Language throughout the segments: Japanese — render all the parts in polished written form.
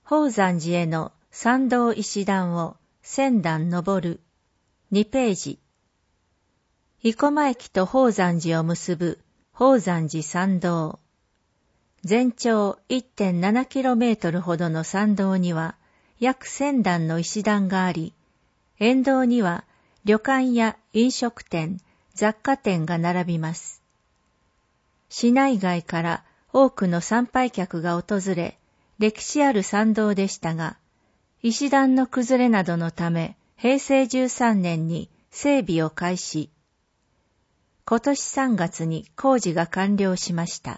宝山寺への参道石段を1000段登る。2ページ。生駒駅と宝山寺を結ぶ宝山寺参道。全長 1.7km ほどの参道には約1000段の石段があり、沿道には旅館や飲食店、雑貨店が並びます。市内外から多くの参拝客が訪れ、歴史ある参道でしたが、石段の崩れなどのため、平成13年に整備を開始。今年3月に工事が完了しました。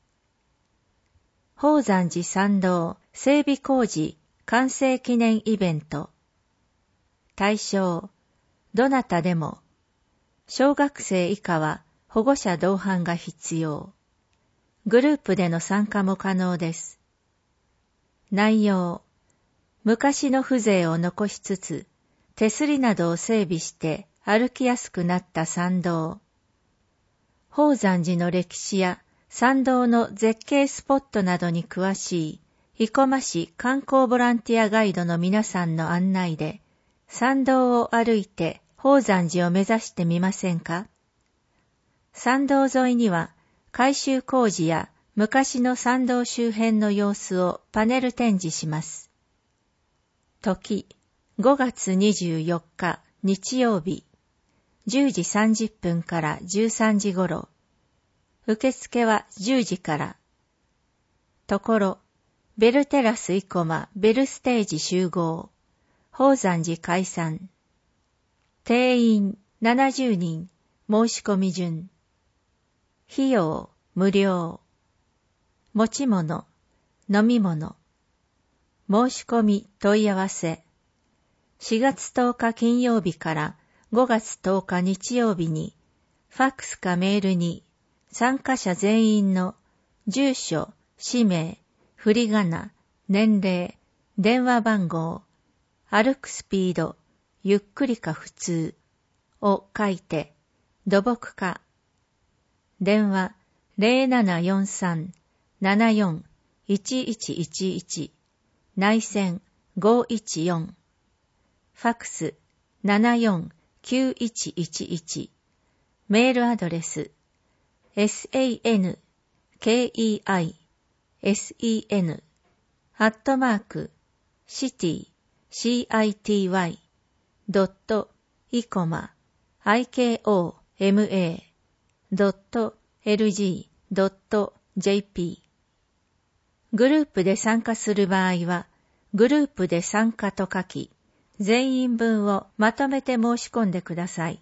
宝山寺参道整備工事完成記念イベント。対象、どなたでも。小学生以下は保護者同伴が必要。グループでの参加も可能です。内容、昔の風情を残しつつ、手すりなどを整備して歩きやすくなった参道。宝山寺の歴史や参道の絶景スポットなどに詳しい生駒市観光ボランティアガイドの皆さんの案内で、参道を歩いて宝山寺を目指してみませんか？参道沿いには改修工事や昔の参道周辺の様子をパネル展示します。時、5月24日日曜日、10時30分から13時頃。受付は10時から。ところ、ベルテラス生駒ベルステージ集合。宝山寺解散。定員70人、申し込み順。費用無料。持ち物、飲み物。申し込み問い合わせ。4月10日金曜日から5月10日日曜日に、ファックスかメールに、参加者全員の住所、氏名、振り仮名、年齢、電話番号、歩くスピード、ゆっくりか普通を書いて、土木課。電話0743-74-1111、内線514。ファックス74-9111。メールアドレスcity.ikoma.lg.jp。 グループで参加する場合は、グループで参加と書き、全員分をまとめて申し込んでください。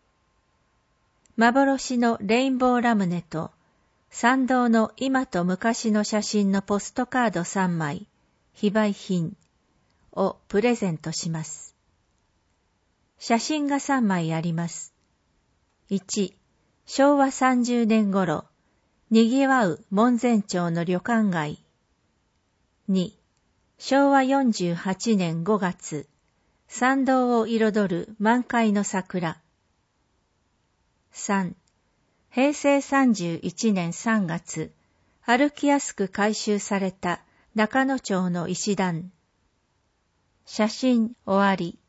幻のレインボーラムネと、参道の今と昔の写真のポストカード3枚、非売品をプレゼントします。写真が3枚あります。1、昭和30年頃、賑わう門前町の旅館街。2、昭和48年5月、参道を彩る満開の桜。3、平成31年3月、歩きやすく改修された中野町の石段。写真終わり。